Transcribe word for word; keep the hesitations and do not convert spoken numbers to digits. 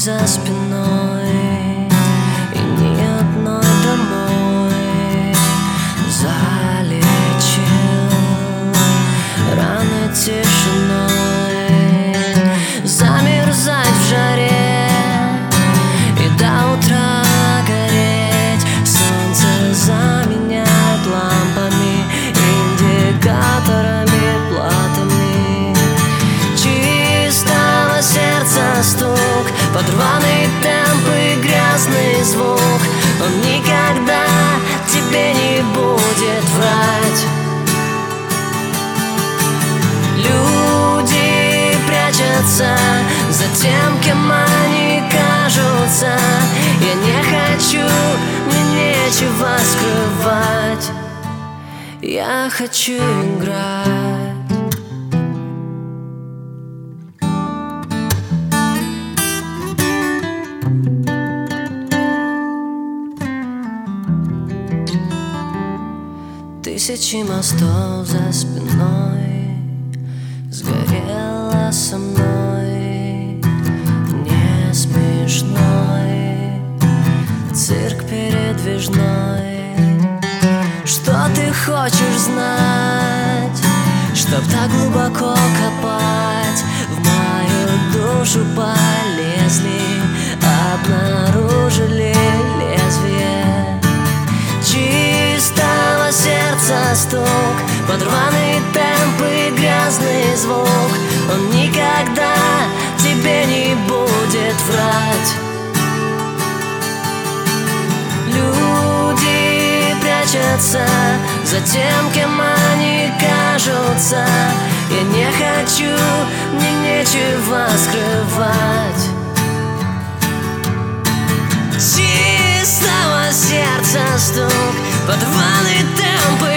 за спиной, и ни одной домой. Залечил раны тишиной, замерзать в жаре и до утра гореть. Солнце заменяет лампами, индикаторами, платами. Чистого сердца стук, под рваный темп и грязный звук. Он никогда тебе не будет врать. Люди прячутся за тем, кем они кажутся. Я не хочу, мне нечего скрывать. Я хочу играть. Тысячи мостов за спиной, сгорела со мной. Не смешной цирк передвижной. Что ты хочешь знать, чтоб так глубоко копать? В мою душу полезли, обнаружили лезвие чистого сердца стук, под рваный темп и грязный звук. Он никогда тебе не будет врать. Люди прячутся за тем, кем они кажутся. Я не хочу, мне нечего скрывать. Чистого сердца стук, под рваный темп